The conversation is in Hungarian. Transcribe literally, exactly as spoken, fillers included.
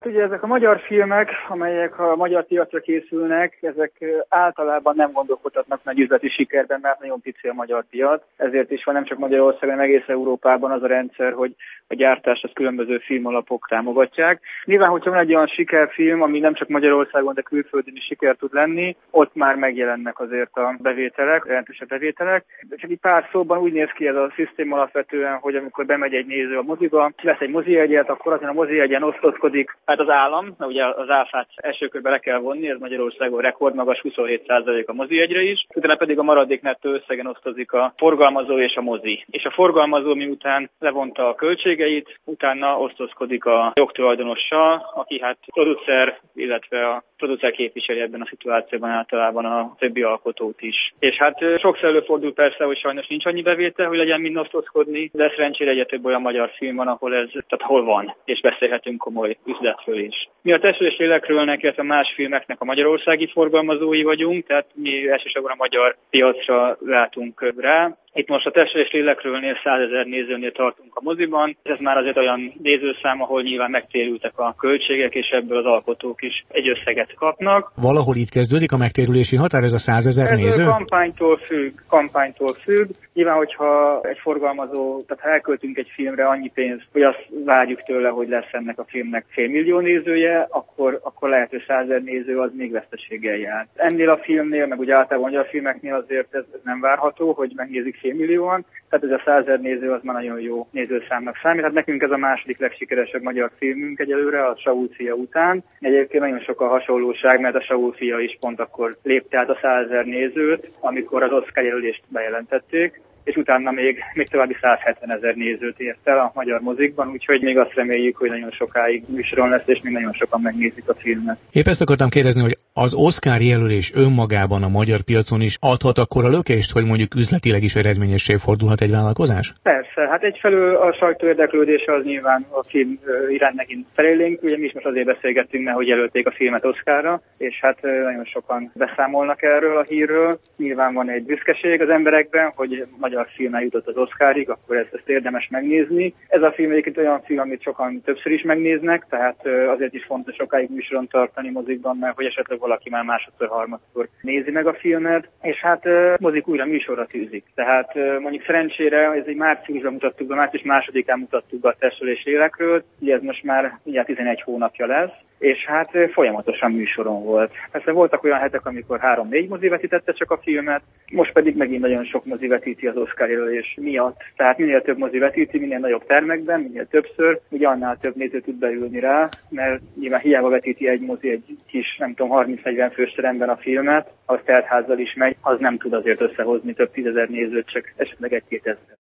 Hát ugye ezek a magyar filmek, amelyek a magyar piacra készülnek, ezek általában nem gondolkodhatnak nagy üzleti sikerben, mert nagyon pici a magyar piac. Ezért is van nem csak Magyarországon, hanem egész Európában az a rendszer, hogy a gyártást az különböző filmalapok támogatják. Nyilván, hogyha van egy olyan sikerfilm, ami nem csak Magyarországon, de külföldön is siker tud lenni, ott már megjelennek azért a bevételek, jelentősebb bevételek. Csak egy pár szóban úgy néz ki ez a szisztém alapvetően, hogy amikor bemegy egy néző a moziba, lesz egy mozijegyet, akkor azon a mozijegyen osztozkodik hát az állam, mert ugye az áfát első körbe le kell vonni, ez Magyarországon rekordmagas, huszonhét százalék a mozijegyre is, utána pedig a maradék nettó összegen osztozik a forgalmazó és a mozi. És a forgalmazó miután levonta a költségeit, utána osztozkodik a jogtulajdonossal, aki hát producer, illetve a producer képviseli ebben a szituációban általában a többi alkotót is. És hát sokszor előfordul persze, hogy sajnos nincs annyi bevétel, hogy legyen mind osztozkodni, de szerencsére egyre több olyan magyar film van, ahol ez, tehát hol van, és beszélhetünk komoly üzletről is. Mi a Testről és Lélekről, illetve más filmeknek a magyarországi forgalmazói vagyunk, tehát mi elsősorban a magyar piacra látunk rá. Itt most a Testről és Lélekről százezer nézőnél tartunk a moziban. Ez már azért olyan nézőszám, ahol nyilván megtérültek a költségek, és ebből az alkotók is egy összeget kapnak. Valahol itt kezdődik a megtérülési határ, ez a százezer néző? Ez kampánytól függ, kampánytól függ. Nyilván, hogyha egy forgalmazó, tehát ha elköltünk egy filmre annyi pénzt, hogy azt várjuk tőle, hogy lesz ennek a filmnek félmillió nézője, akkor, akkor lehet, hogy százezer néző az még veszteséggel jár. Ennél a filmnél, meg ugye általában magyar filmeknél azért ez nem várható, hogy megnézik félmillióan, tehát ez a százezer néző az már nagyon jó nézőszámnak számít. Hát nekünk ez a második legsikeresebb magyar filmünk egyelőre, a Saul fia után. Egyébként nagyon sok a hasonlóság, mert a Saul fia is pont akkor lépte át a százezer nézőt, amikor az Oscar jelölést bejelentették, és utána még, még további százhetvenezer nézőt ért el a magyar mozikban, úgyhogy még azt reméljük, hogy nagyon sokáig műsoron lesz, és még nagyon sokan megnézik a filmet. Épp ezt akartam kérdezni, hogy az Oscar jelölés önmagában a magyar piacon is adhat akkora lökést, hogy mondjuk üzletileg is eredményessé fordulhat egy vállalkozás? Persze, hát egyfelől a sajtó érdeklődése az nyilván a film iránt megint felélénk, ugye mi is most azért beszélgettünk, mert hogy jelölték a filmet Oscarra, és hát nagyon sokan beszámolnak erről a hírről. Nyilván van egy büszkeség az emberekben, hogy magyar film eljutott az Oscarig, akkor ezt, ezt érdemes megnézni. Ez a film egyébként olyan film, amit sokan többször is megnéznek, tehát azért is fontos sokáig műsoron tartani mozikban, mert hogy esetleg valaki már másodszor, harmadszor nézi meg a filmet, és hát mozik újra műsorra tűzik. Tehát mondjuk szerencsére, ez egy márciusban mutattuk be, március másodikán mutattuk be a Testről és Lélekről, ugye ez most már ugye tizenegy hónapja lesz, és hát folyamatosan műsoron volt. Persze voltak olyan hetek, amikor három-négy mozi vetítette csak a filmet, most pedig megint nagyon sok mozi vetíti az Oscar jelölés miatt. Tehát minél több mozi vetíti, minél nagyobb termekben, minél többször, ugye annál több néző tud beülni rá, mert nyilván hiába vetíti egy mozi egy kis, nem tudom, harminc-negyven fős teremben a filmet, az teltházzal is megy, az nem tud azért összehozni több tízezer nézőt, csak esetleg egy-két ezer.